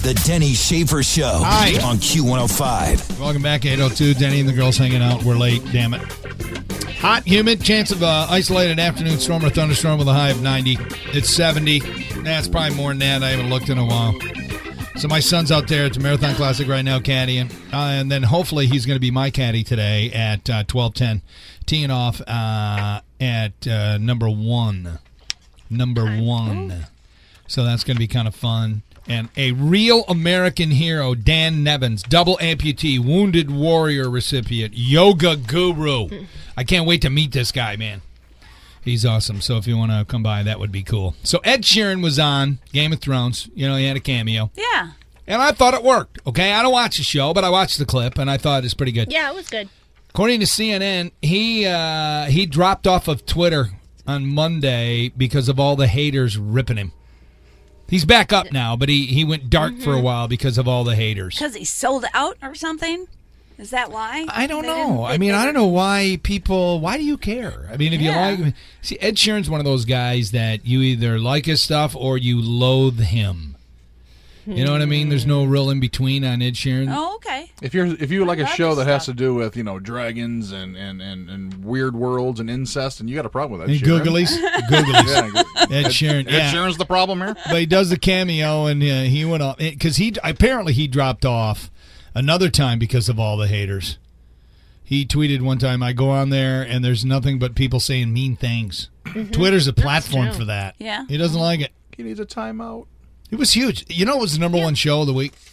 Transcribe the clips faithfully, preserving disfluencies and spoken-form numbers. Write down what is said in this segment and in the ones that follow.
The Denny Schaefer Show Hi. on Q one oh five. Welcome back, eight oh two. Denny and the girls hanging out. We're late, damn it. Hot, humid, chance of uh, isolated afternoon storm or thunderstorm with a high of ninety. It's seventy. That's probably more than that. I haven't looked in a while. So my son's out there at the Marathon Classic right now caddying. Uh, and then hopefully he's going to be my caddy today at uh, twelve ten. Teeing off uh, at uh, number one. Number one. So that's going to be kind of fun. And a real American hero, Dan Nevins, double amputee, wounded warrior recipient, yoga guru. I can't wait to meet this guy, man. He's awesome. So if you want to come by, that would be cool. So Ed Sheeran was on Game of Thrones. You know, he had a cameo. Yeah. And I thought it worked. Okay, I don't watch the show, but I watched the clip, and I thought it's pretty good. Yeah, it was good. According to C N N, he uh, he dropped off of Twitter on Monday because of all the haters ripping him. He's back up now, but he, he went dark mm-hmm. for a while because of all the haters. Because he sold out or something? Is that why? I don't they know. I mean, I don't know why people, why do you care? I mean, if yeah. you like, see, Ed Sheeran's one of those guys that you either like his stuff or you loathe him. You know what I mean? There's no real in between on Ed Sheeran. Oh, okay. If you're if you like I a show that stuff. has to do with, you know, dragons and, and, and, and weird worlds and incest, and you got a problem with that, And Sheeran. googlies. Googlies. Yeah, Ed Sheeran. Ed Yeah. Sheeran's the problem here? But he does the cameo, and uh, he went up. Because he apparently he dropped off another time because of all the haters. He tweeted one time, I go on there, and there's nothing but people saying mean things. Mm-hmm. Twitter's a platform true. for that. Yeah. He doesn't like it. He needs a timeout. It was huge. You know, it was the number yeah. one show of the week.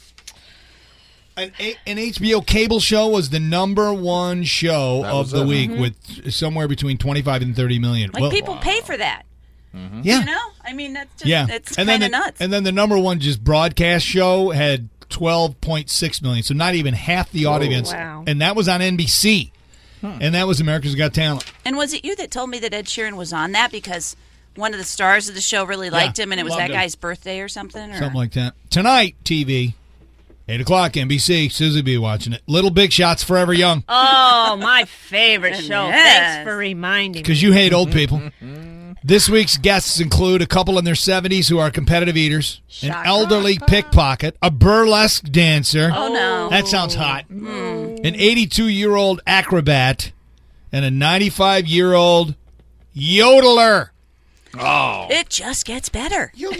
An, an H B O cable show was the number one show That of the it. week Mm-hmm. with somewhere between twenty-five and thirty million. Like well, people wow. pay for that. Mm-hmm. Yeah. You know? I mean, that's just, yeah. it's and kind then of the, nuts. And then the number one just broadcast show had twelve point six million, so not even half the audience. Wow. And that was on N B C. Hmm. And that was America's Got Talent. And was it you that told me that Ed Sheeran was on that because one of the stars of the show really liked Yeah, him and it was loved that him. guy's birthday or something? Or? Something like that. Tonight, T V, eight o'clock, N B C. Susie be watching it. Little Big Shots, Forever Young. Oh, my favorite show. Yes. Thanks for reminding me. Because you hate old people. This week's guests include a couple in their seventies who are competitive eaters, an Shaka. elderly pickpocket, a burlesque dancer. Oh, no. That sounds hot. Mm. An eighty-two-year-old acrobat, and a ninety-five-year-old yodeler. Oh. It just gets better. You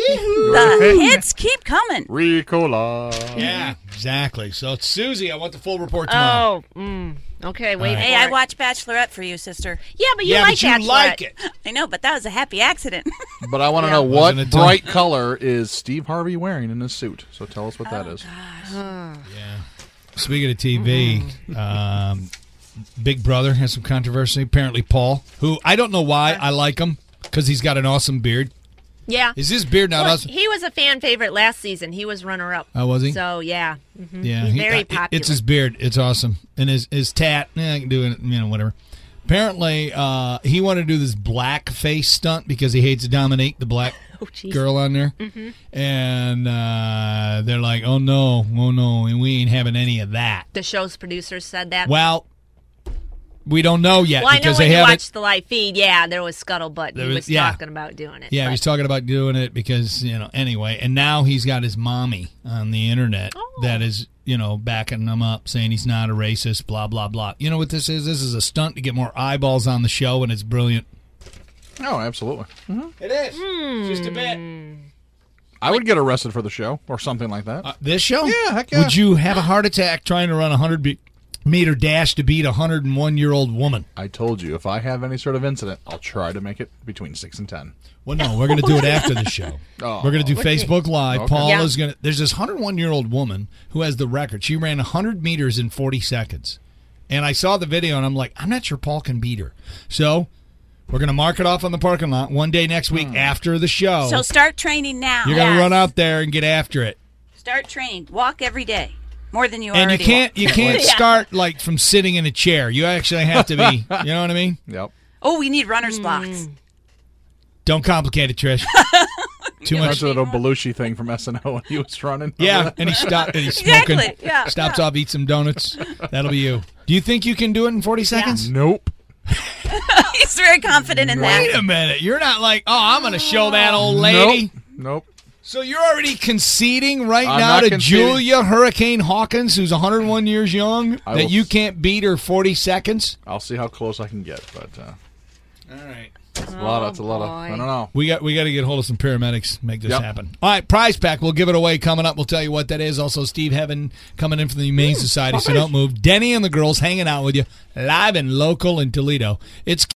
The hits keep coming. Ricola. Yeah, exactly. So it's Susie. I want the full report tomorrow. Oh, mm, okay, wait All right. for Hey, I it. watched Bachelorette for you, sister. Yeah, but you yeah, like but you Bachelorette. like it. I know, but that was a happy accident. But I want to Yeah. know what Wasn't it, Tom? bright color is Steve Harvey wearing in his suit. So tell us what that is. Yeah. Speaking of T V, um, Big Brother has some controversy. Apparently, Paul, who I don't know why I like him, because he's got an awesome beard. Yeah. Is his beard not Well, awesome? he was a fan favorite last season. He was runner-up. Oh, was he? So, yeah. Mm-hmm. Yeah, He's he- very uh, popular. It's his beard. It's awesome, and his his tat. Eh, I can do it. You know, whatever. Apparently, uh, he wanted to do this black face stunt because he hates Dominique, the black Oh, jeez. girl on there, Mm-hmm. and uh, they're like, "Oh no, oh no, and we ain't having any of that." The show's producers said that. Well, we don't know yet Well, I know because when they you haven't. watched the live feed, yeah, there was scuttlebutt. There He was- was yeah. talking about doing it. Yeah, but- he's talking about doing it because, you know, anyway. And now he's got his mommy on the internet Oh. that is, you know, backing him up, saying he's not a racist, blah, blah, blah. You know what this is? This is a stunt to get more eyeballs on the show, and it's brilliant. Oh, absolutely. It is. Just a bit. I would get arrested for the show or something like that. Uh, this show? Yeah, heck yeah. Would you have a heart attack trying to run a one hundred meter dash to beat a one hundred one-year-old woman? I told you, if I have any sort of incident, I'll try to make it between six and ten. Well, no, we're going to do it after the show. Oh. We're going to do Facebook Live. Okay. Paul Yeah. is going to. There's this one hundred one-year-old woman who has the record. She ran one hundred meters in forty seconds. And I saw the video, and I'm like, I'm not sure Paul can beat her. So we're going to mark it off on the parking lot one day next week Hmm. after the show. So start training now. You're going to Yes. run out there and get after it. Start training. Walk every day. More than you And you already can't walk. you can't Yeah. start like from sitting in a chair. You actually have to be, you know what I mean? Yep. Oh, we need runner's blocks. Don't complicate it, Trish. Too much. That's a little Belushi thing from S N L when he was running. Yeah, and he stopped. And he's smoking. Exactly, yeah, Stops off, eats some donuts. That'll be you. Do you think you can do it in forty seconds? Nope. He's very confident in Wait that. a minute. You're not like, oh, I'm going to show that old lady. Nope. Nope. So you're already conceding right I'm now not to conceding. Julia Hurricane Hawkins, who's one hundred one years young, I that will you s- can't beat her forty seconds? I'll see how close I can get, but uh, All right. it's a lot. Of, it's a lot of. I don't know. We got we got to get hold of some paramedics, make this Yep. happen. All right, prize pack. We'll give it away coming up. We'll tell you what that is. Also, Steve Heaven coming in from the Humane Society, so don't move. Denny and the girls hanging out with you live and local in Toledo. It's